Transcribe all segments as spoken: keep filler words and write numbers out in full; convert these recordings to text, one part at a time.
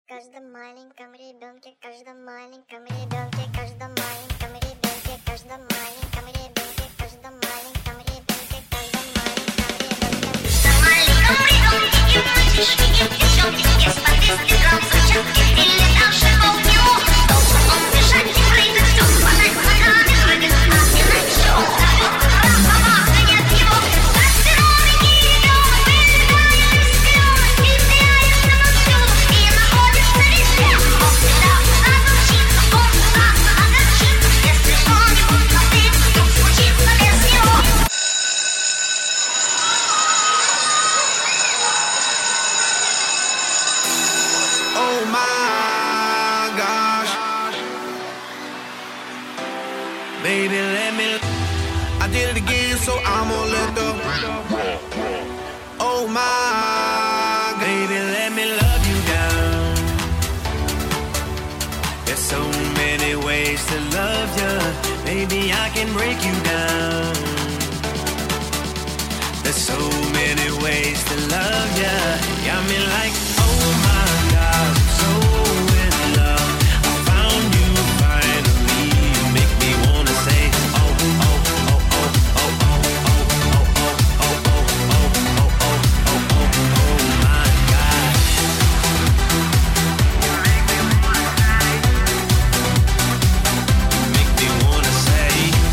каждом маленьком ребенке, каждом маленьком ребенке, каждом маленьком ребенке, каждом маленьком ребенке, каждом маленьком ребенке, каждом маленьком ребенке. На маленьком ребенке и мальчишке, и девчонке, и спортивный грамм зачатки, или даже полдню. Должен он бежать и прыгать, все хватать ногами, прыгать, а не раньше он встает. Раз, два, нет его, здоровенький ребенок, вылетает из пеленок, и теряется повсюду, и находится везде. Он всегда разучится, он ужасно огорчится, если что-нибудь на свете вдруг случится без него. Oh my gosh, baby, let me. I did it again, so I'm gonna let go. Oh my, baby, let me love you down. There's so many ways to love you, baby, I can break you down. There's so many ways to love you, got me like, oh my God, I'm so in love. I found you finally, you make me wanna say, oh, oh, oh, oh, oh, oh, oh, oh, oh, oh, oh, oh, oh, oh, oh, oh my God. You make me wanna say, you make me wanna say,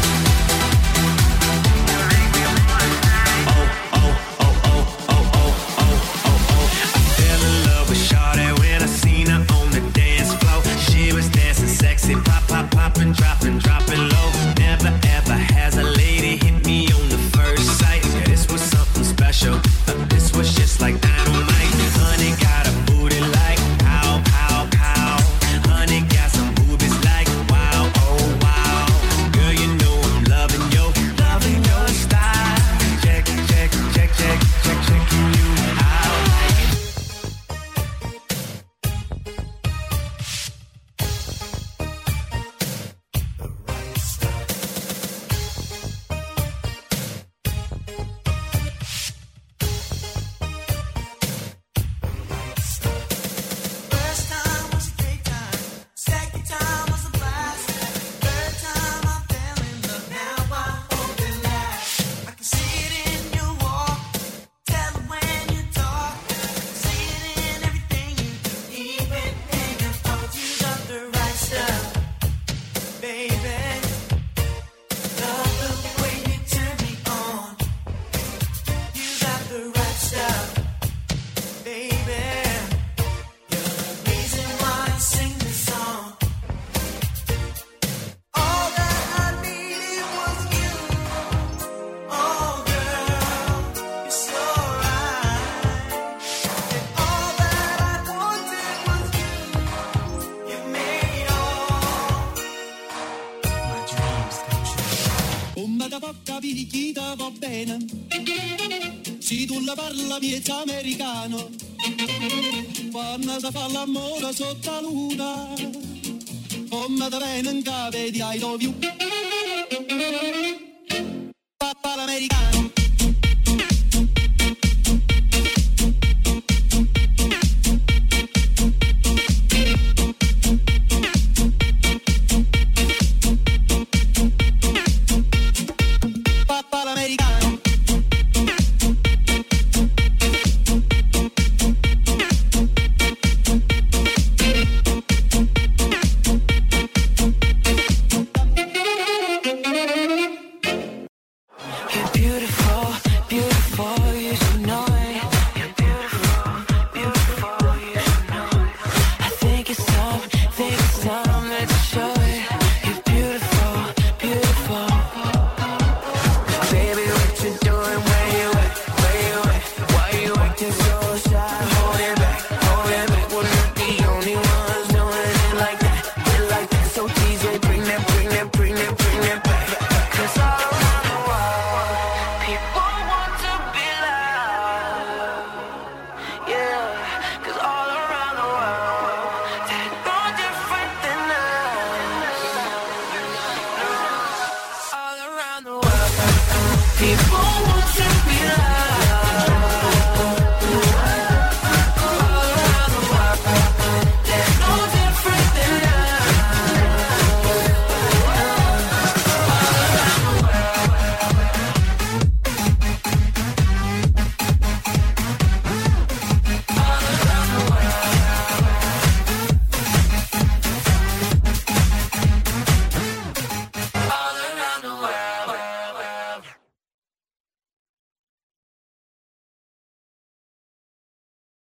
you make me wanna say, oh, oh, oh, oh, oh, oh, oh, oh, oh. I fell in love with Shawty when I seen her on the dance floor. She was dancing sexy, pop, pop, popping, dropping, dropping low. Never ever has a lady hit me on the first sight. Yeah, this was something special. Uh, this was just like dynamite. Honey got a booty like pow, pow, pow. Honey got some boobies like wow, oh wow. Girl, you know I'm loving your, loving your style. Check, check, check, check, check, checking you out. First time was a great time. Second time was a blast. Third time I fell in love. Now I hope it lasts. I can see it in your walk. Tell it when you talk. See it in everything you do. Even hanging out, you got the right stuff, baby. Love the way you turn me on. You got the right stuff, baby. You're the reason why I sing this song. All that I needed was you. Oh, girl, you're so right. And all that I wanted was you. You made all my dreams come true. Come da poca picchita va bene, se tu la parla miezza americano, quando si fa l'amore sotto la luna, come da bene in cave di I love you, papà l'americano.